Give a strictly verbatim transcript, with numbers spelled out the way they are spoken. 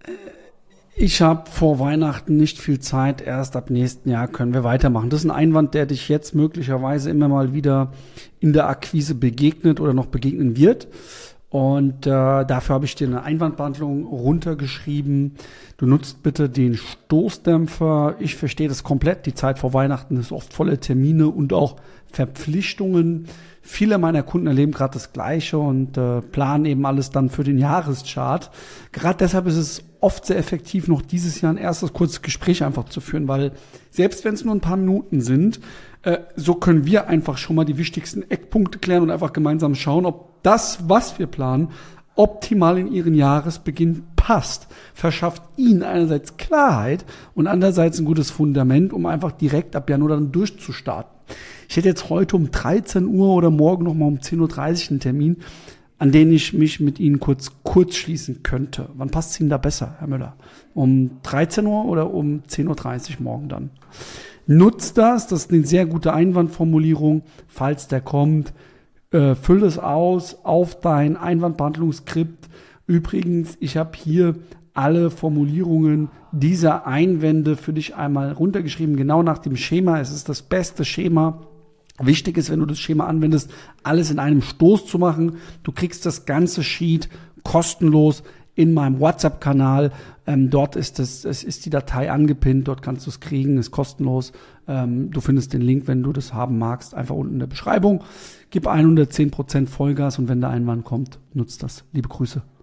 Ich habe vor Weihnachten nicht viel Zeit, erst ab nächsten Jahr können wir weitermachen. Das ist ein Einwand, der dich jetzt möglicherweise immer mal wieder in der Akquise begegnet oder noch begegnen wird. Und äh, dafür habe ich dir eine Einwandbehandlung runtergeschrieben. Du nutzt bitte den Stoßdämpfer. Ich verstehe das komplett. Die Zeit vor Weihnachten ist oft voller Termine und auch Verpflichtungen. Viele meiner Kunden erleben gerade das Gleiche und äh, planen eben alles dann für den Jahreschart. Gerade deshalb ist es oft sehr effektiv, noch dieses Jahr ein erstes kurzes Gespräch einfach zu führen, weil selbst wenn es nur ein paar Minuten sind, äh, so können wir einfach schon mal die wichtigsten Eckpunkte klären und einfach gemeinsam schauen, ob das, was wir planen, optimal in Ihren Jahresbeginn passt. Verschafft Ihnen einerseits Klarheit und andererseits ein gutes Fundament, um einfach direkt ab Januar dann durchzustarten. Ich hätte jetzt heute um dreizehn Uhr oder morgen nochmal um zehn Uhr dreißig einen Termin, an den ich mich mit Ihnen kurz kurz schließen könnte. Wann passt es Ihnen da besser, Herr Müller? Um dreizehn Uhr oder um zehn Uhr dreißig morgen dann? Nutzt das, das ist eine sehr gute Einwandformulierung, falls der kommt. Äh, füll es aus auf dein Einwandbehandlungsskript. Übrigens, ich habe hier alle Formulierungen dieser Einwände für dich einmal runtergeschrieben, genau nach dem Schema. Es ist das beste Schema. Wichtig ist, wenn du das Schema anwendest, alles in einem Stoß zu machen. Du kriegst das ganze Sheet kostenlos in meinem WhatsApp-Kanal. Ähm, dort ist das, es ist die Datei angepinnt, dort kannst du es kriegen, ist kostenlos. Ähm, du findest den Link, wenn du das haben magst, einfach unten in der Beschreibung. Gib hundertzehn Prozent Vollgas und wenn der Einwand kommt, nutzt das. Liebe Grüße.